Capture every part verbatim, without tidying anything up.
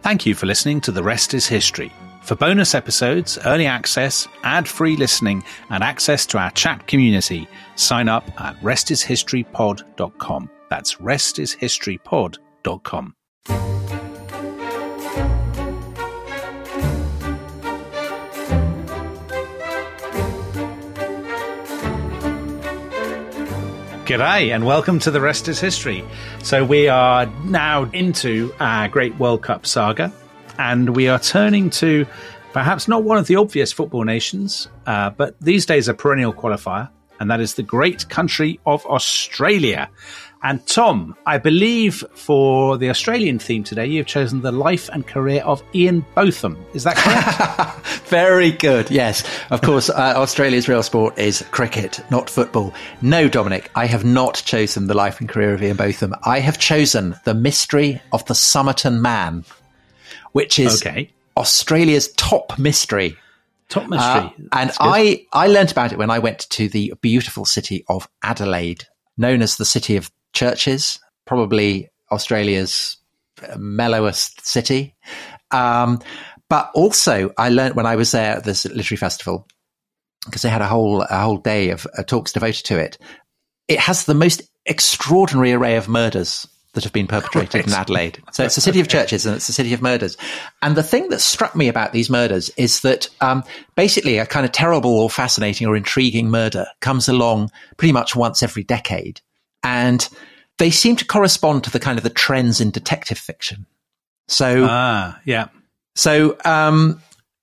Thank you for listening to The Rest is History. For bonus episodes, early access, ad-free listening, and access to our chat community, sign up at rest is history pod dot com. That's rest is history pod dot com. G'day and welcome to The Rest is History. So we are now into our Great World Cup saga, and we are turning to perhaps not one of the obvious football nations, uh, but these days a perennial qualifier, and that is the great country of Australia. And Tom, I believe for the Australian theme today, you've chosen the life and career of Ian Botham. Is that correct? Very good. Yes. Of course, uh, Australia's real sport is cricket, not football. No, Dominic, I have not chosen the life and career of Ian Botham. I have chosen the mystery of the Somerton Man, which is okay. Australia's top mystery. Top mystery. Uh, and I, I learnt about it when I went to the beautiful city of Adelaide, known as the City of Churches, probably Australia's mellowest city. Um, but also I learned when I was there at this literary festival, because they had a whole, a whole day of uh, talks devoted to it. It has the most extraordinary array of murders that have been perpetrated right. in Adelaide. So it's a city of churches and it's a city of murders. And the thing that struck me about these murders is that um, basically a kind of terrible or fascinating or intriguing murder comes along pretty much once every decade. And they seem to correspond to the kind of the trends in detective fiction. So, ah, yeah. So, um,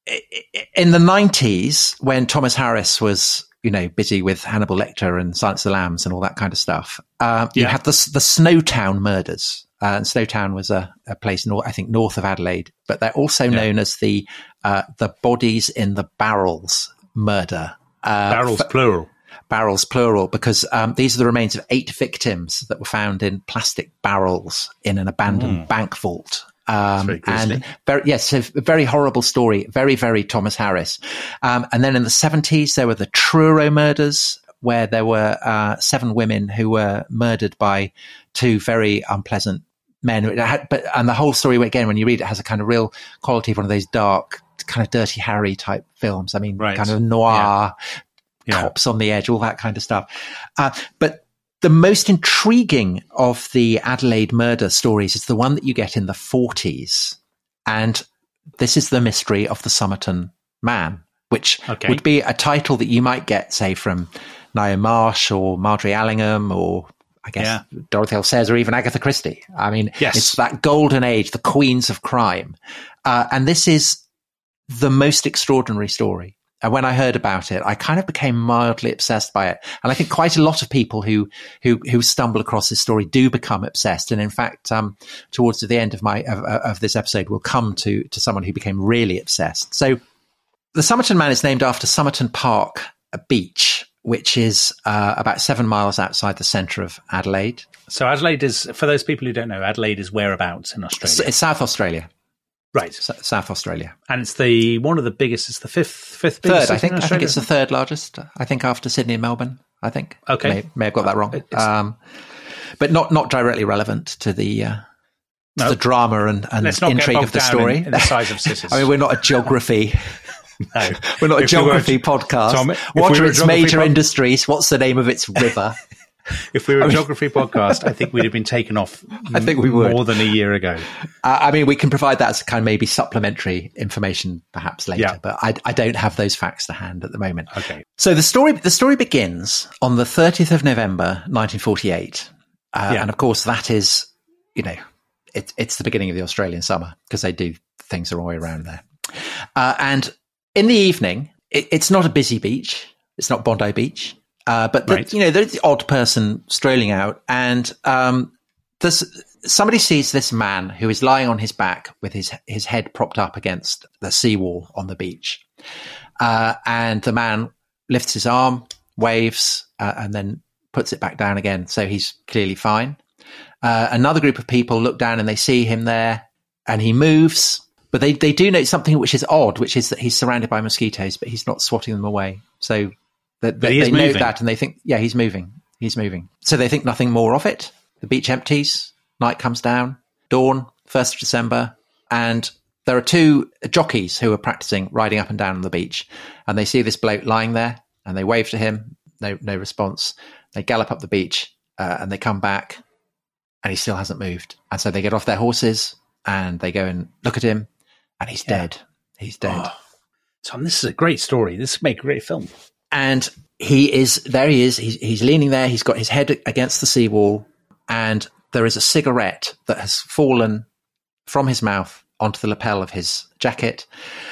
in the nineties, when Thomas Harris was, you know, busy with Hannibal Lecter and Silence of the Lambs and all that kind of stuff, uh, yeah. you had the the Snowtown murders. Uh, and Snowtown was a, a place, nor- I think, north of Adelaide, but they're also yeah. known as the uh, the Bodies in the Barrels murder. Uh, barrels, f- plural. Barrels, plural, because um, these are the remains of eight victims that were found in plastic barrels in an abandoned mm. bank vault. Um, very and very, yes, a very horrible story. Very, very Thomas Harris. Um, and then in the seventies, there were the Truro murders, where there were uh, seven women who were murdered by two very unpleasant men. It had, but and the whole story, again, when you read it, has a kind of real quality of one of those dark, kind of Dirty Harry type films. I mean, right. kind of noir. Yeah. Yeah. Cops on the edge, all that kind of stuff. Uh, but the most intriguing of the Adelaide murder stories is the one that you get in the forties. And this is the mystery of the Somerton Man, which okay. would be a title that you might get, say, from Ngaio Marsh or Marjorie Allingham or, I guess, yeah. Dorothy L. Sayers or even Agatha Christie. I mean, yes. it's that golden age, the queens of crime. Uh, and this is the most extraordinary story. And when I heard about it, I kind of became mildly obsessed by it. And I think quite a lot of people who who who stumble across this story do become obsessed. And in fact, um, towards the end of my of, of this episode, we'll come to to someone who became really obsessed. So, the Somerton Man is named after Somerton Park Beach, which is uh, about seven miles outside the centre of Adelaide. So Adelaide is, for those people who don't know, Adelaide is whereabouts in Australia? It's, it's South Australia. Right, S- South Australia, and it's the one of the biggest. It's the fifth, fifth biggest. Third, I think. In I think it's the third largest. I think after Sydney and Melbourne. I think. Okay, may, may have got that wrong, um, but not not directly relevant to the uh, to no. the drama and, and intrigue of the story. In, in the size of cities. I mean, we're not a geography. No, we're not a if geography we were, podcast. Tom, what we are its major pod- industries? What's the name of its river? If we were a I mean, geography podcast, I think we'd have been taken off I think we would. more than a year ago. Uh, I mean, we can provide that as kind of maybe supplementary information perhaps later, yeah. but I, I don't have those facts to hand at the moment. Okay. So the story the story begins on the thirtieth of November, nineteen forty-eight. Uh, yeah. And of course, that is, you know, it, it's the beginning of the Australian summer because they do things all the way around there. Uh, and in the evening, it, it's not a busy beach. It's not Bondi Beach. Uh, but, the, right. you know, there's the odd person strolling out and um, there's, somebody sees this man who is lying on his back with his his head propped up against the seawall on the beach. Uh, and the man lifts his arm, waves, uh, and then puts it back down again. So he's clearly fine. Uh, another group of people look down and they see him there and he moves. But they, they do note something which is odd, which is that he's surrounded by mosquitoes, but he's not swatting them away. So they, they, they note that and they think, yeah, he's moving. He's moving. So they think nothing more of it. The beach empties. Night comes down. Dawn, first of December. and there are two jockeys who are practicing riding up and down on the beach, and they see this bloke lying there, and they wave to him. No, no response. They gallop up the beach, uh, and they come back, and he still hasn't moved. And so they get off their horses, and they go and look at him, and he's yeah. dead. He's dead. Oh, Tom, this is a great story. This would make a great film. And he is, there he is. He's, he's leaning there. He's got his head against the seawall, and there is a cigarette that has fallen from his mouth onto the lapel of his jacket.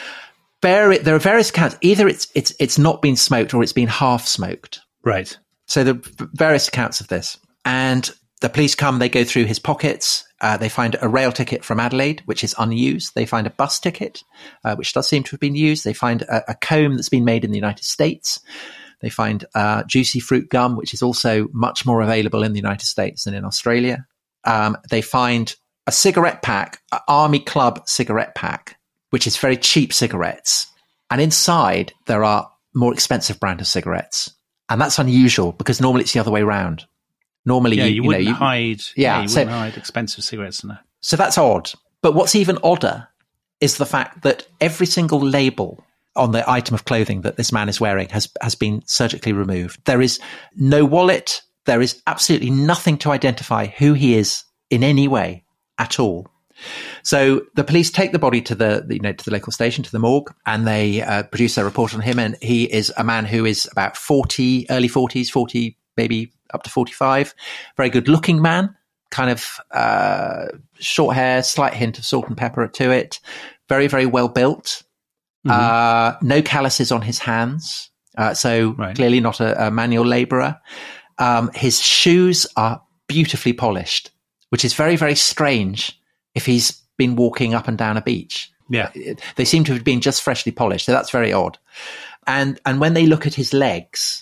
There are various accounts. Either it's it's it's not been smoked or it's been half smoked. Right. So there are various accounts of this. And the police come, they go through his pockets. Uh, they find a rail ticket from Adelaide, which is unused. They find a bus ticket, uh, which does seem to have been used. They find a, a comb that's been made in the United States. They find uh, juicy fruit gum, which is also much more available in the United States than in Australia. Um, they find a cigarette pack, an Army Club cigarette pack, which is very cheap cigarettes. And inside, there are more expensive brand of cigarettes. And that's unusual because normally it's the other way around. Normally, yeah, you, you, you wouldn't know, you, hide. Yeah, yeah you so, wouldn't hide expensive cigarettes. No. So that's odd. But what's even odder is the fact that every single label on the item of clothing that this man is wearing has has been surgically removed. There is no wallet. There is absolutely nothing to identify who he is in any way at all. So the police take the body to the, you know, to the local station, to the morgue, and they uh, produce their report on him. And he is a man who is about forty, early forties, forty, maybe up to forty-five. Very good looking man, kind of uh, short hair, slight hint of salt and pepper to it. Very, very well built. Mm-hmm. Uh, no calluses on his hands. Uh, so right. Clearly not a, a manual labourer. Um, his shoes are beautifully polished, which is very, very strange if he's been walking up and down a beach. Yeah. They seem to have been just freshly polished. So that's very odd. And and when they look at his legs,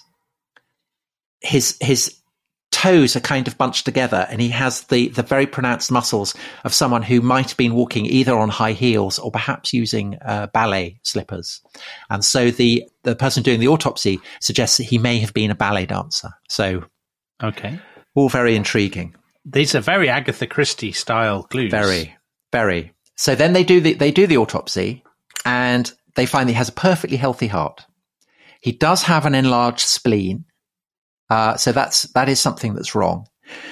his his toes are kind of bunched together, and he has the, the very pronounced muscles of someone who might have been walking either on high heels or perhaps using uh, ballet slippers. And so the, the person doing the autopsy suggests that he may have been a ballet dancer. So, okay, all very intriguing. These are very Agatha Christie style clues. Very, very. So then they do the they do the autopsy, and they find that he has a perfectly healthy heart. He does have an enlarged spleen, uh, so that's that is something that's wrong.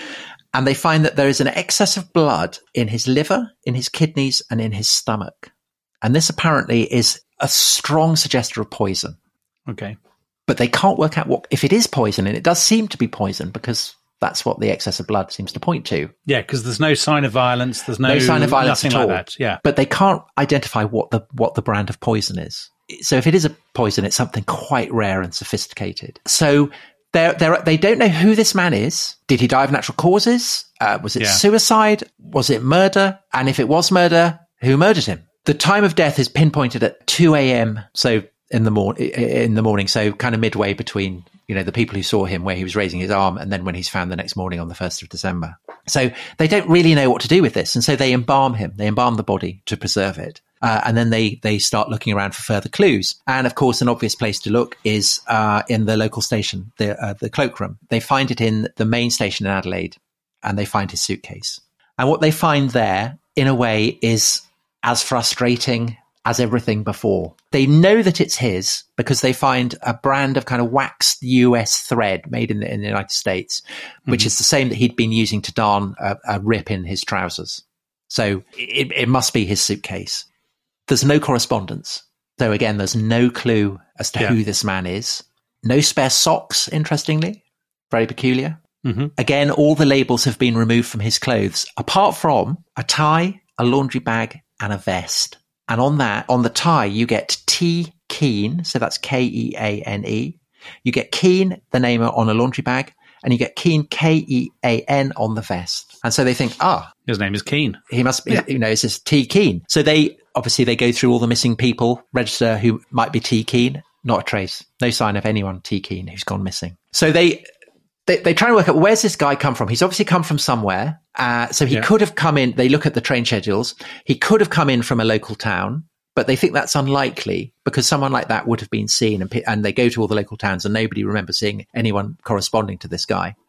And they find that there is an excess of blood in his liver, in his kidneys, and in his stomach. And this apparently is a strong suggester of poison. Okay, but they can't work out what if it is poison, and it does seem to be poison because that's what the excess of blood seems to point to. Yeah, because there's no sign of violence. There's no, no sign of violence nothing at all. Like that. Yeah, but they can't identify what the what the brand of poison is. So if it is a poison, it's something quite rare and sophisticated. So they're, they're, they don't know who this man is. Did he die of natural causes? Uh, was it yeah. suicide? Was it murder? And if it was murder, who murdered him? The time of death is pinpointed at two a.m. So in the mor- in the morning. So kind of midway between, you know, the people who saw him where he was raising his arm and then when he's found the next morning on the first of December. So they don't really know what to do with this. And so they embalm him. They embalm the body to preserve it. Uh, and then they they start looking around for further clues. And of course, an obvious place to look is uh, in the local station, the uh, the cloakroom. They find it in the main station in Adelaide, and they find his suitcase. And what they find there, in a way, is as frustrating as everything before. They know that it's his because they find a brand of kind of waxed U S thread made in the, in the United States, which mm-hmm. is the same that he'd been using to darn a, a rip in his trousers. So it, it must be his suitcase. There's no correspondence. So again, there's no clue as to yeah. who this man is. No spare socks, interestingly. Very peculiar. Mm-hmm. Again, all the labels have been removed from his clothes, apart from a tie, a laundry bag, and a vest. And on that, on the tie, you get T. Keane, so that's K E A N E. You get Keane, the name on a laundry bag, and you get Keane, K E A N, on the vest. And so they think, ah. His name is Keane. He must be, yeah. you know, it's just T. Keane. So they, obviously, they go through all the missing people, register who might be T. Keane. Not a trace. No sign of anyone T. Keane who's gone missing. So they... They, they try and work out, where's this guy come from? He's obviously come from somewhere. Uh, so he yeah. could have come in. They look at the train schedules. He could have come in from a local town, but they think that's unlikely because someone like that would have been seen. And, and they go to all the local towns and nobody remembers seeing anyone corresponding to this guy.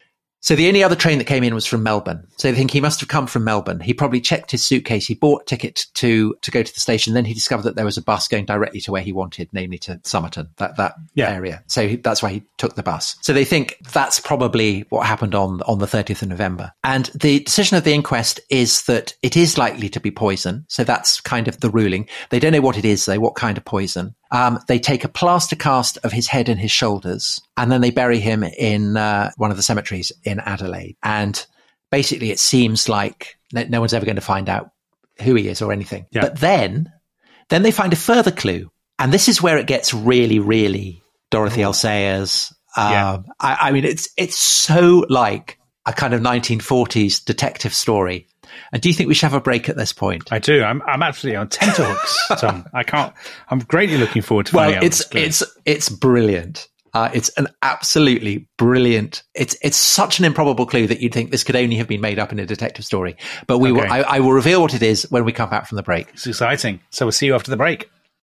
So the only other train that came in was from Melbourne. So they think he must have come from Melbourne. He probably checked his suitcase. He bought a ticket to, to go to the station. Then he discovered that there was a bus going directly to where he wanted, namely to Somerton, that, that yeah. area. So he, that's why he took the bus. So they think that's probably what happened on, on the thirtieth of November. And the decision of the inquest is that it is likely to be poison. So that's kind of the ruling. They don't know what it is, though, what kind of poison. Um, they take a plaster cast of his head and his shoulders, and then they bury him in uh, one of the cemeteries in Adelaide. And basically, it seems like no, no one's ever going to find out who he is or anything. Yeah. But then, then they find a further clue, and this is where it gets really, really Dorothy L. Sayers. Um, yeah. I, I mean, it's it's so like a kind of nineteen forties detective story. And do you think we should have a break at this point? I do. I'm I'm absolutely on tenterhooks, Tom. I can't. I'm greatly looking forward to finding well, it's out. Well, it's it's it's brilliant. Uh, it's an absolutely brilliant. It's it's such an improbable clue that you'd think this could only have been made up in a detective story. But we okay. will. I, I will reveal what it is when we come back from the break. It's exciting. So we'll see you after the break.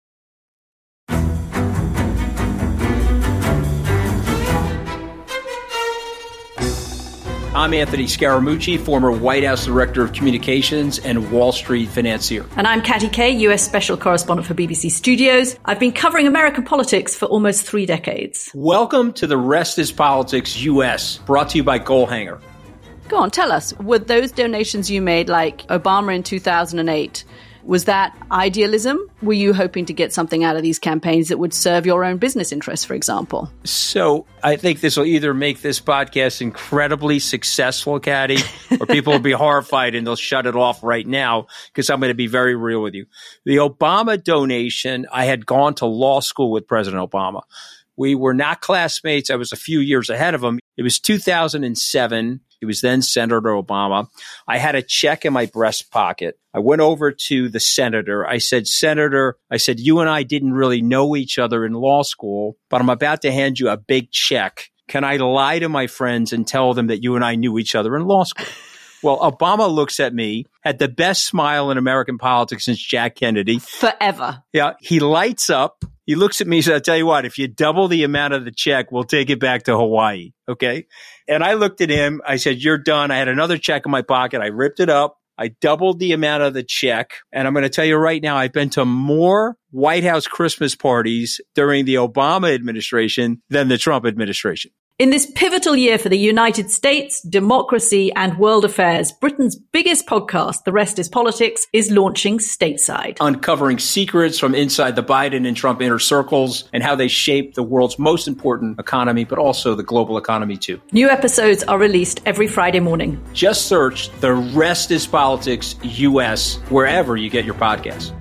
I'm Anthony Scaramucci, former White House Director of Communications and Wall Street financier. And I'm Katty Kay, U S Special Correspondent for B B C Studios. I've been covering American politics for almost three decades. Welcome to The Rest is Politics U S, brought to you by Goalhanger. Go on, tell us, were those donations you made, like Obama in two thousand eight, was that idealism? Were you hoping to get something out of these campaigns that would serve your own business interests, for example? So I think this will either make this podcast incredibly successful, Katty, or people will be horrified and they'll shut it off right now because I'm going to be very real with you. The Obama donation, I had gone to law school with President Obama. We were not classmates. I was a few years ahead of him. It was two thousand seven. He was then Senator Obama. I had a check in my breast pocket. I went over to the senator. I said, Senator, I said, you and I didn't really know each other in law school, but I'm about to hand you a big check. Can I lie to my friends and tell them that you and I knew each other in law school? Well, Obama looks at me, had the best smile in American politics since Jack Kennedy. Forever. Yeah. He lights up. He looks at me and says, I'll tell you what, if you double the amount of the check, we'll take it back to Hawaii. Okay. And I looked at him. I said, you're done. I had another check in my pocket. I ripped it up. I doubled the amount of the check. And I'm going to tell you right now, I've been to more White House Christmas parties during the Obama administration than the Trump administration. In this pivotal year for the United States, democracy, and world affairs, Britain's biggest podcast, The Rest is Politics, is launching stateside. Uncovering secrets from inside the Biden and Trump inner circles and how they shape the world's most important economy, but also the global economy too. New episodes are released every Friday morning. Just search The Rest is Politics U S wherever you get your podcasts.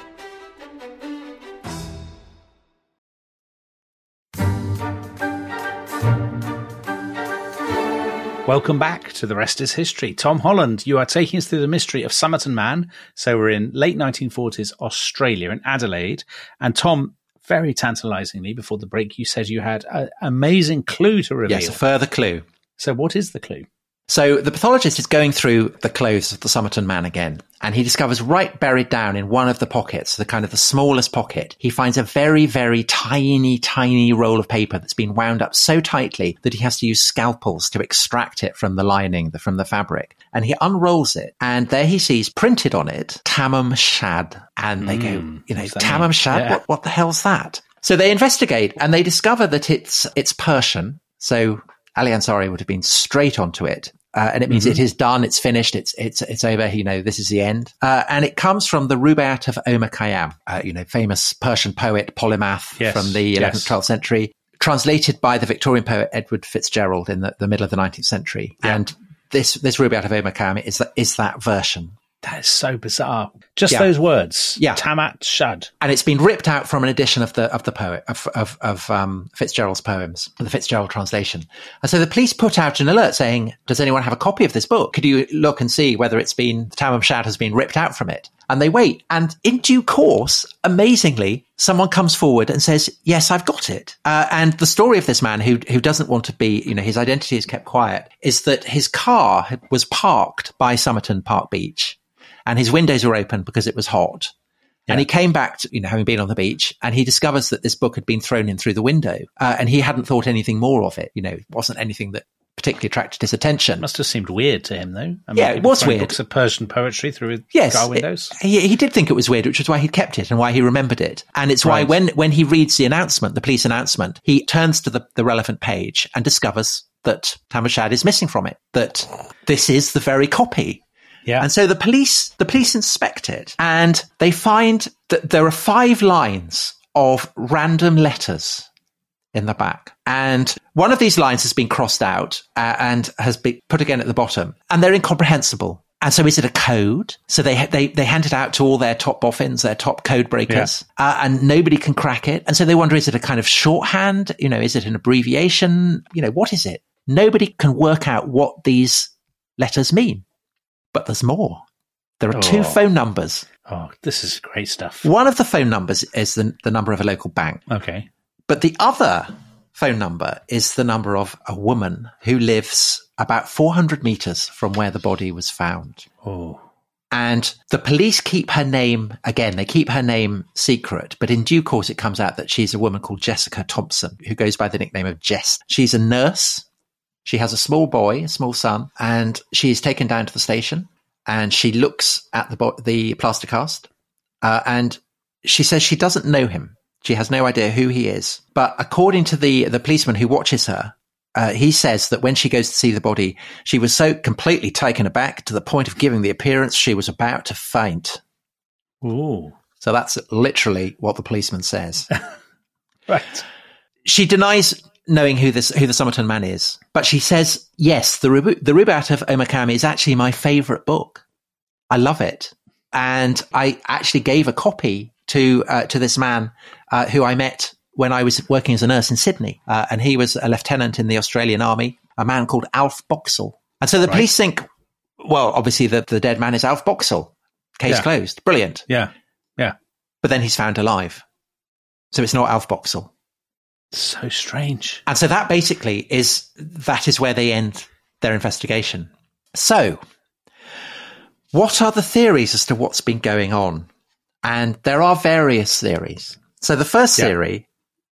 Welcome back to The Rest is History. Tom Holland, you are taking us through the mystery of Somerton Man. So we're in late nineteen forties Australia, in Adelaide. And Tom, very tantalizingly, before the break, you said you had an amazing clue to reveal. Yes, a further clue. So what is the clue? So the pathologist is going through the clothes of the Somerton Man again, and he discovers right buried down in one of the pockets, the kind of the smallest pocket, he finds a very, very tiny, tiny roll of paper that's been wound up so tightly that he has to use scalpels to extract it from the lining, the, from the fabric. And he unrolls it, and there he sees printed on it, Tamam Shad. And they mm, go, you know, Tamam Shad, yeah. what, what the hell's that? So they investigate, and they discover that it's it's Persian. So Ali Ansari would have been straight onto it. Uh, and it means mm-hmm. it is done, it's finished, it's it's it's over, you know, this is the end. Uh, and it comes from the Rubaiyat of Omar Khayyam, uh, you know, famous Persian poet, polymath yes. from the eleventh, yes. twelfth century, translated by the Victorian poet Edward Fitzgerald in the, the middle of the nineteenth century. Yeah. And this this Rubaiyat of Omar Khayyam is that, is that version. That is so bizarre. Just yeah. those words. Yeah. Tamat Shad. And it's been ripped out from an edition of the of the poet of of, of um, Fitzgerald's poems, the Fitzgerald translation. And so the police put out an alert saying, does anyone have a copy of this book? Could you look and see whether it's been, Tamam Shad has been ripped out from it? And they wait. And in due course, amazingly, someone comes forward and says, yes, I've got it. Uh, and the story of this man who who doesn't want to be, you know, his identity is kept quiet, is that his car had, was parked by Somerton Park Beach. And his windows were open because it was hot. Yeah. And he came back, to, you know, having been on the beach, and he discovers that this book had been thrown in through the window. Uh, and he hadn't thought anything more of it. You know, it wasn't anything that particularly attracted his attention. It must have seemed weird to him, though. I mean, yeah, it was weird. Books of Persian poetry through his yes, car windows. It, he, he did think it was weird, which is why he kept it and why he remembered it. And it's why right. when, when he reads the announcement, the police announcement, he turns to the, the relevant page and discovers that Tamer Shad is missing from it, that this is the very copy. Yeah. And so the police, the police inspect it and they find that there are five lines of random letters in the back. And one of these lines has been crossed out uh, and has been put again at the bottom, and they're incomprehensible. And so is it a code? So they they they hand it out to all their top boffins, their top code breakers, yeah. uh, and nobody can crack it. And so they wonder, is it a kind of shorthand? You know, is it an abbreviation? You know, what is it? Nobody can work out what these letters mean. But there's more. There are oh. two phone numbers. Oh, this is great stuff. One of the phone numbers is the, the number of a local bank. Okay. But the other phone number is the number of a woman who lives about four hundred meters from where the body was found. Oh. And the police keep her name, again, they keep her name secret, but in due course it comes out that she's a woman called Jessica Thompson, who goes by the nickname of Jess. She's a nurse. She has a small boy, a small son, and she is taken down to the station and she looks at the bo- the plaster cast uh, and she says she doesn't know him. She has no idea who he is. But according to the, the policeman who watches her, uh, he says that when she goes to see the body, she was so completely taken aback to the point of giving the appearance she was about to faint. Ooh. So that's literally what the policeman says. Right. She denies knowing who this who the Somerton Man is, but she says, yes, the, Rub- the Rubaiyat of Omar Khayyam is actually my favourite book. I love it. And I actually gave a copy to uh, to this man uh, who I met when I was working as a nurse in Sydney. Uh, and he was a lieutenant in the Australian Army, a man called Alf Boxall. And so the right. police think, well, obviously the, the dead man is Alf Boxall. Case yeah. closed. Brilliant. Yeah, yeah. But then he's found alive. So it's not Alf Boxall. So strange. And so that basically is, that is where they end their investigation. So what are the theories as to what's been going on? And there are various theories. So the first yeah. theory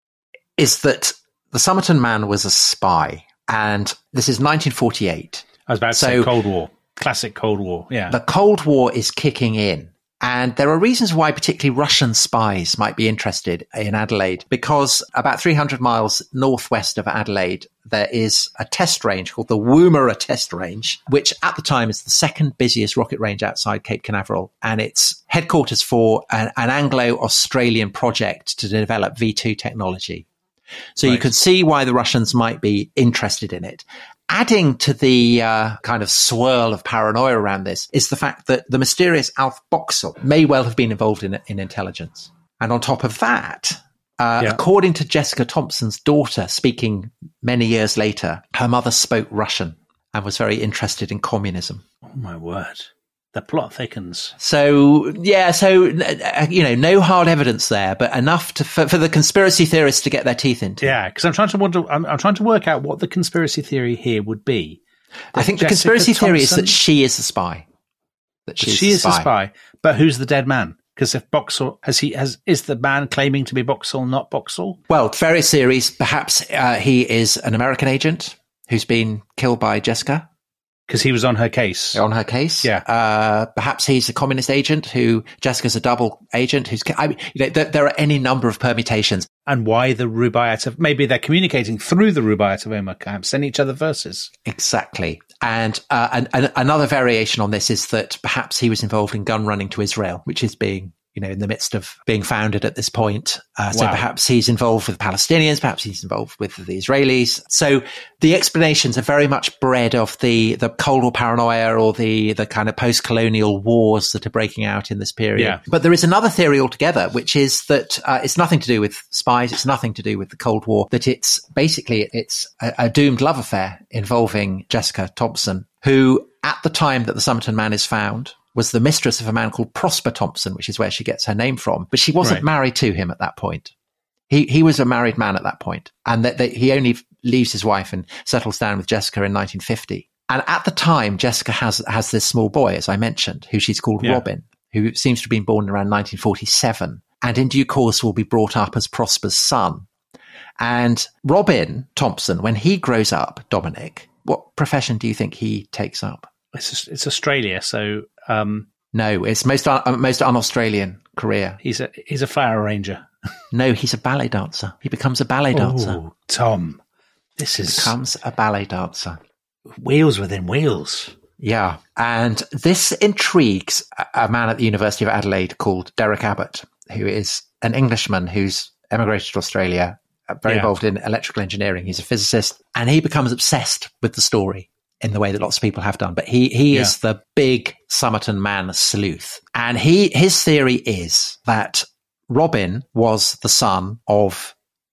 is that the Somerton Man was a spy. And this is nineteen forty-eight. I was about to so say Cold War. Classic Cold War, yeah. The Cold War is kicking in. And there are reasons why particularly Russian spies might be interested in Adelaide, because about three hundred miles northwest of Adelaide, there is a test range called the Woomera Test Range, which at the time is the second busiest rocket range outside Cape Canaveral. And it's headquarters for an, an Anglo-Australian project to develop V two technology. So right. you can see why the Russians might be interested in it. Adding to the uh, kind of swirl of paranoia around this is the fact that the mysterious Alf Boxall may well have been involved in, in intelligence. And on top of that, uh, yeah. according to Jessica Thompson's daughter speaking many years later, her mother spoke Russian and was very interested in communism. Oh, my word. The plot thickens. So, yeah, so, uh, you know, no hard evidence there, but enough to, for, for the conspiracy theorists to get their teeth into. Yeah, because I'm trying to wonder, I'm, I'm trying to work out what the conspiracy theory here would be. I think Jessica the conspiracy Thompson, theory is that she is the spy. That she's she the is spy. the spy. But who's the dead man? Because if Boxall, has he, has, is the man claiming to be Boxall not Boxall? Well, various theories. Perhaps uh, he is an American agent who's been killed by Jessica. Because he was on her case. On her case. Yeah. Uh, perhaps he's a communist agent who, Jessica's a double agent who's, I mean, you know, there, there are any number of permutations. And why the Rubaiyat of, maybe they're communicating through the Rubaiyat of Omar Khayyam, sending each other verses. Exactly. And, uh, and, and another variation on this is that perhaps he was involved in gun running to Israel, which is being, you know, in the midst of being founded at this point. Uh, so wow. perhaps he's involved with the Palestinians, perhaps he's involved with the Israelis. So the explanations are very much bred of the, the Cold War paranoia or the, the kind of post-colonial wars that are breaking out in this period. Yeah. But there is another theory altogether, which is that uh, it's nothing to do with spies. It's nothing to do with the Cold War, that it's basically, it's a, a doomed love affair involving Jessica Thompson, who at the time that the Somerton Man is found, was the mistress of a man called Prosper Thompson, which is where she gets her name from. But she wasn't right. married to him at that point. He he was a married man at that point, and that, that he only leaves his wife and settles down with Jessica in nineteen fifty. And at the time, Jessica has has this small boy, as I mentioned, who she's called yeah. Robin, who seems to have been born around nineteen forty-seven, and in due course will be brought up as Prosper's son. And Robin Thompson, when he grows up, Dominic, what profession do you think he takes up? It's it's Australia, so um, no, it's most uh, most un-Australian career. He's a he's a flower arranger. No, he's a ballet dancer. He becomes a ballet dancer. Oh, Tom, this is becomes a ballet dancer. Wheels within wheels. Yeah, and this intrigues a man at the University of Adelaide called Derek Abbott, who is an Englishman who's emigrated to Australia, very yeah. involved in electrical engineering. He's a physicist, and he becomes obsessed with the story in the way that lots of people have done. But he he yeah. is the big Somerton Man sleuth. And he his theory is that Robin was the son of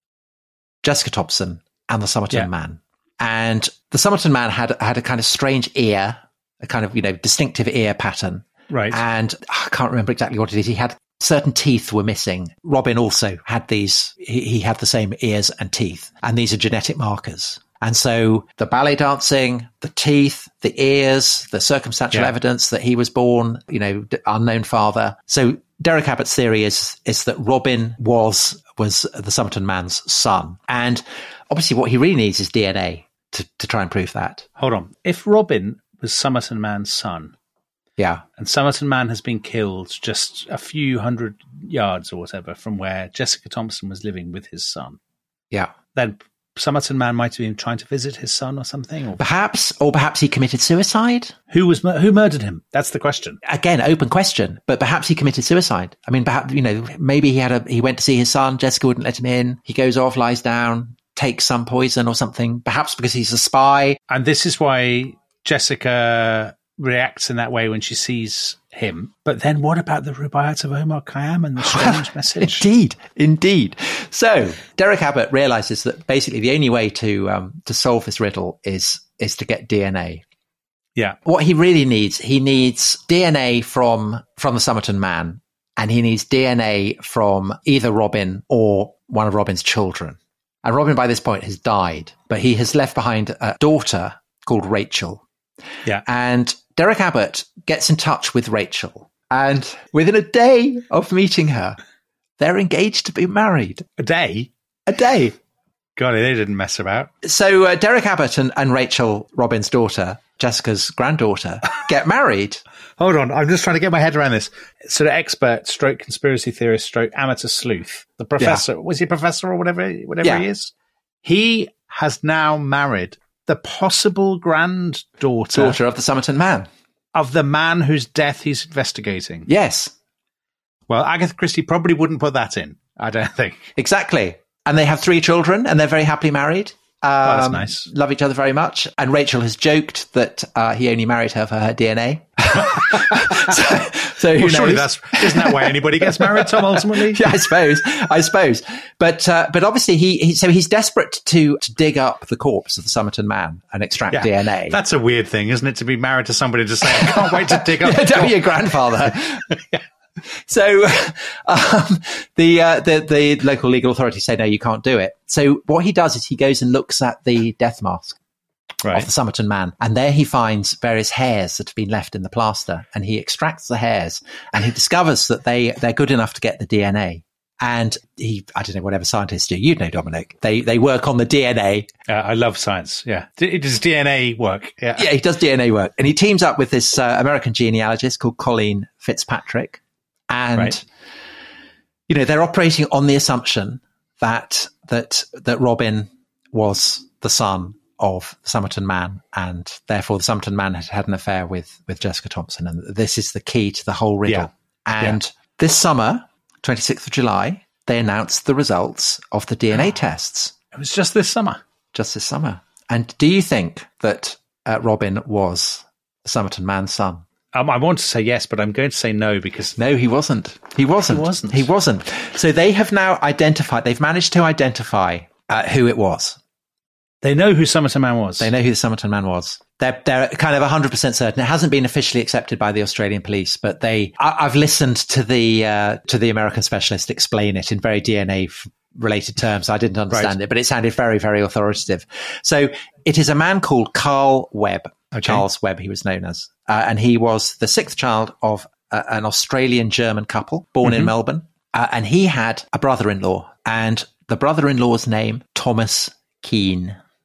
Jessica Thompson and the Somerton yeah. Man. And the Somerton Man had had a kind of strange ear, a kind of, you know, distinctive ear pattern. Right. And I can't remember exactly what it is. He had certain teeth were missing. Robin also had these, he, he had the same ears and teeth. And these are genetic markers. And so the ballet dancing, the teeth, the ears, the circumstantial yeah. evidence that he was born, you know, unknown father. So Derek Abbott's theory is is that Robin was was the Somerton Man's son. And obviously what he really needs is D N A to, to try and prove that. Hold on. If Robin was Somerton Man's son, yeah, and Somerton Man has been killed just a few hundred yards or whatever from where Jessica Thompson was living with his son, yeah, then Somerton Man might have been trying to visit his son or something, or perhaps, or perhaps he committed suicide. Who was who murdered him? That's the question. Again, open question. But perhaps he committed suicide. I mean, perhaps, you know, maybe he had a he went to see his son. Jessica wouldn't let him in. He goes off, lies down, takes some poison or something. Perhaps because he's a spy. And this is why Jessica reacts in that way when she sees him. But then what about the Rubaiyat of Omar Khayyam and the strange message? Indeed, indeed. So Derek Abbott realizes that basically the only way to um, to solve this riddle is is to get D N A. Yeah. What he really needs, he needs D N A from from the Somerton Man, and he needs D N A from either Robin or one of Robin's children. And Robin by this point has died, but he has left behind a daughter called Rachel. Yeah. And Derek Abbott gets in touch with Rachel, and within a day of meeting her, they're engaged to be married. A day? A day. God, they didn't mess about. So uh, Derek Abbott and, and Rachel, Robin's daughter, Jessica's granddaughter, get married. Hold on, I'm just trying to get my head around this. Sort of expert, stroke conspiracy theorist, stroke amateur sleuth. The professor, yeah. was he a professor or whatever, whatever yeah. he is? He has now married the possible granddaughter daughter of the Somerton Man, of the man whose death he's investigating. Yes. Well, Agatha Christie probably wouldn't put that in, I don't think. Exactly. And they have three children, and they're very happily married. Um, oh, that's nice. Love each other very much. And Rachel has joked that uh, he only married her for her D N A. so, so who well, knows? Surely that's isn't that why anybody gets married, Tom? Ultimately, yeah, I suppose. I suppose. But uh, but obviously he, he so he's desperate to to dig up the corpse of the Somerton Man and extract yeah, D N A. That's a weird thing, isn't it? To be married to somebody to say, I can't wait to dig up. yeah, don't be your grandfather. yeah. So um, the, uh, the the local legal authorities say, no, you can't do it. So what he does is he goes and looks at the death mask right. of the Somerton Man. And there he finds various hairs that have been left in the plaster. And he extracts the hairs and he discovers that they, they're good enough to get the D N A. And he, I don't know, whatever scientists do, you'd know, Dominic, they they work on the D N A. Uh, I love science, yeah. It does D N A work, yeah. Yeah, he does D N A work. And he teams up with this uh, American genealogist called Colleen Fitzpatrick. And, right. you know, they're operating on the assumption that that that Robin was the son of the Somerton Man, and therefore the Somerton Man had had an affair with, with Jessica Thompson. And this is the key to the whole riddle. Yeah. And yeah. this summer, twenty-sixth of July, they announced the results of the D N A tests. It was just this summer. Just this summer. And do you think that uh, Robin was the Somerton Man's son? Um, I want to say yes, but I'm going to say no because... No, he wasn't. He wasn't. He wasn't. He wasn't. So they have now identified, they've managed to identify uh, who it was. They know who Somerton Man was. They know who the Somerton Man was. They're, they're kind of one hundred percent certain. It hasn't been officially accepted by the Australian police, but they... I, I've listened to the uh, to the American specialist explain it in very D N A related terms. I didn't understand right. it, but it sounded very, very authoritative. So it is a man called Carl Webb. Okay. Charles Webb, he was known as. Uh, and he was the sixth child of uh, an Australian-German couple born mm-hmm. in Melbourne. Uh, and he had a brother-in-law. And the brother-in-law's name, Thomas Keane.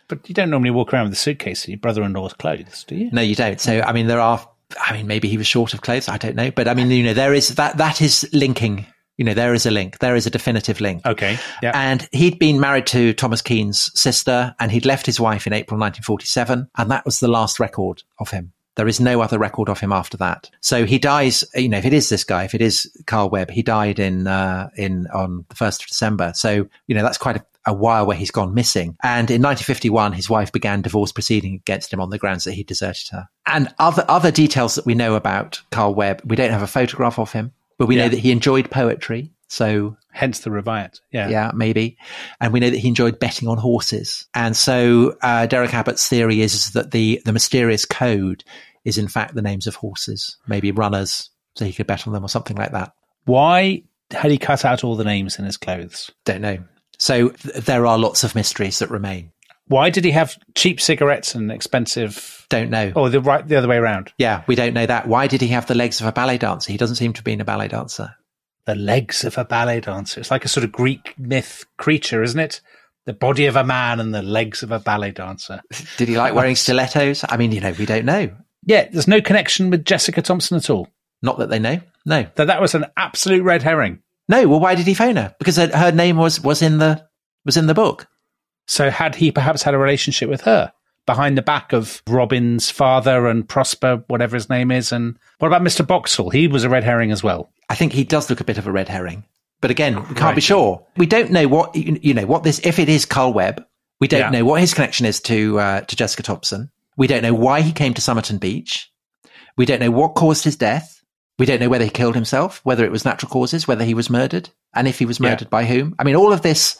But you don't normally walk around with a suitcase of your brother-in-law's clothes, do you? No, you don't. So, I mean, there are, I mean, maybe he was short of clothes. I don't know. But I mean, you know, there is that, that is linking, you know, there is a link. There is a definitive link. Okay. Yeah. And he'd been married to Thomas Keane's sister, and he'd left his wife in April nineteen forty-seven. And that was the last record of him. There is no other record of him after that. So he dies, you know, if it is this guy, if it is Carl Webb, he died in, uh, in, on the first of December. So, you know, that's quite a, a while where he's gone missing. And in nineteen fifty-one, his wife began divorce proceeding against him on the grounds that he deserted her. And other, other details that we know about Carl Webb, we don't have a photograph of him, but we Yeah. know that he enjoyed poetry. So hence the Reviat. Yeah. Yeah, maybe. And we know that he enjoyed betting on horses. And so uh, Derek Abbott's theory is that the, the mysterious code is in fact the names of horses, maybe runners, so he could bet on them or something like that. Why had he cut out all the names in his clothes? Don't know. So th- there are lots of mysteries that remain. Why did he have cheap cigarettes and expensive... Don't know. Or the right the other way around? Yeah, we don't know that. Why did he have the legs of a ballet dancer? He doesn't seem to have been a ballet dancer. The legs of a ballet dancer. It's like a sort of Greek myth creature, isn't it? The body of a man and the legs of a ballet dancer. Did he like wearing stilettos? I mean, you know, we don't know. Yeah, there's no connection with Jessica Thompson at all. Not that they know. No. That that was an absolute red herring. No, well, why did he phone her? Because her, her name was, was in the was in the book. So had he perhaps had a relationship with her behind the back of Robin's father and Prosper, whatever his name is? And what about Mister Boxall? He was a red herring as well. I think he does look a bit of a red herring. But again, we can't Right. be sure. We don't know what, you know, what this, if it is Carl Webb, we don't Yeah. know what his connection is to, uh, to Jessica Thompson. We don't know why he came to Somerton Beach. We don't know what caused his death. We don't know whether he killed himself, whether it was natural causes, whether he was murdered, and if he was murdered Yeah. by whom. I mean, all of this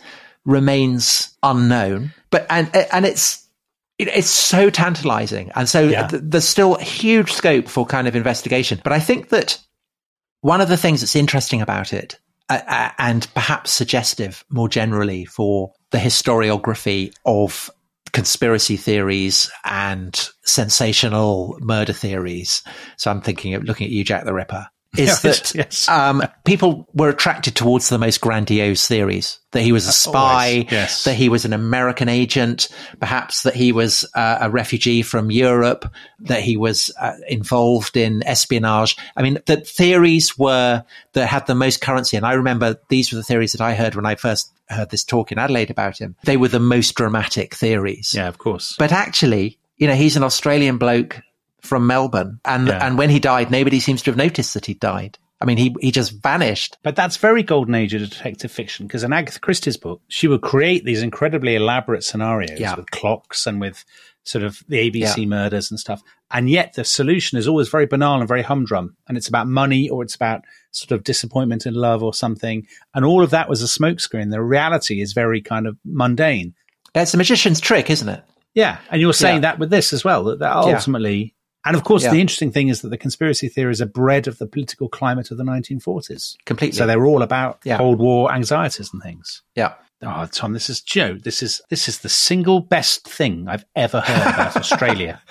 remains unknown, but, and, and it's, it, it's so tantalizing. And so Yeah. th- there's still huge scope for kind of investigation. But I think that one of the things that's interesting about it, uh, uh, and perhaps suggestive more generally for the historiography of conspiracy theories and sensational murder theories. So I'm thinking of looking at you, Jack the Ripper, is Yes, that yes. um, people were attracted towards the most grandiose theories, that he was a spy, Always, yes. that he was an American agent, perhaps that he was uh, a refugee from Europe, that he was uh, involved in espionage. I mean, the theories were that had the most currency. And I remember these were the theories that I heard when I first heard this talk in Adelaide about him. They were the most dramatic theories. Yeah, of course. But actually, you know, he's an Australian bloke from Melbourne. And, Yeah. and when he died, nobody seems to have noticed that he died. I mean, he, he just vanished. But that's very golden age of detective fiction, because in Agatha Christie's book, she would create these incredibly elaborate scenarios Yeah. with clocks and with sort of the A B C Yeah. murders and stuff. And yet the solution is always very banal and very humdrum. And it's about money, or it's about sort of disappointment in love or something. And all of that was a smokescreen. The reality is very kind of mundane. It's a magician's trick, isn't it? Yeah. And you're saying Yeah. that with this as well, that, that Yeah. ultimately... And of course, Yeah. the interesting thing is that the conspiracy theories are bred of the political climate of the nineteen forties. Completely. So they were all about Yeah. Cold War anxieties and things. Yeah. Oh, Tom, this is Joe. This is this is the single best thing I've ever heard about Australia.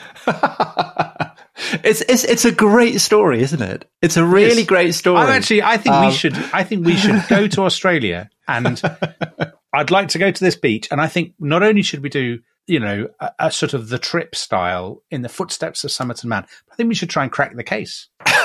It's it's it's a great story, isn't it? It's a really Yes. great story. I'm actually, I think Um, we should. I think we should go to Australia, and I'd like to go to this beach. And I think not only should we do, you know, a, a sort of the trip style in the footsteps of Somerton Man, but I think we should try and crack the case.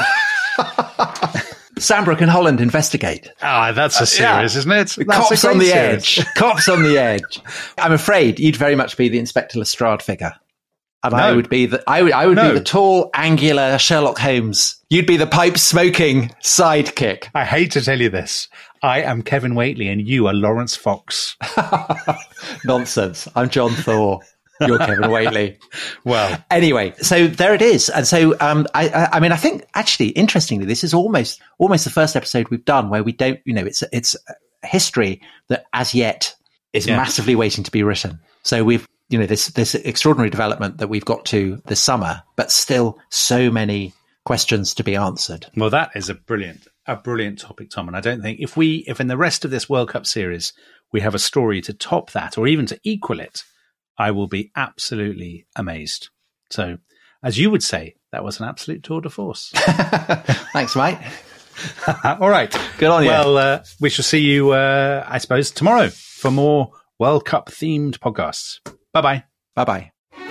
Sandbrook and Holland investigate. Ah, that's a series, isn't it? That's a Cops great on the series. edge. Cops on the edge. I'm afraid you'd very much be the Inspector Lestrade figure. And I No. would be the I would I would No. be the tall, angular Sherlock Holmes. You'd be the pipe smoking sidekick. I hate to tell you this. I am Kevin Whately, and you are Lawrence Fox. Nonsense. I'm John Thor. You're Kevin Whately. Well, Anyway, so there it is. And so, um, I, I, I mean, I think actually, interestingly, this is almost, almost the first episode we've done where we don't, you know, it's, it's a history that as yet is Yeah. massively waiting to be written. So we've, you know, this, this extraordinary development that we've got to this summer, but still so many questions to be answered. well, that is a brilliant, a brilliant topic, Tom. And I don't think if we, if in the rest of this World Cup series we have a story to top that or even to equal it, I will be absolutely amazed. So, as you would say, that was an absolute tour de force. Thanks, mate. All right. Good on you. Well, uh, we shall see you, uh, I suppose, tomorrow for more World Cup themed podcasts. Bye bye. Bye-bye.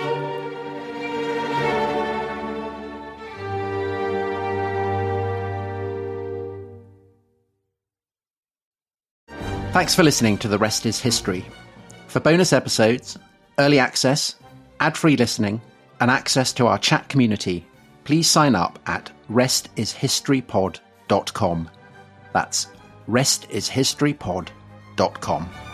Thanks for listening to The Rest is History. For bonus episodes, early access, ad-free listening, and access to our chat community, please sign up at rest is history pod dot com. That's rest is history pod dot com.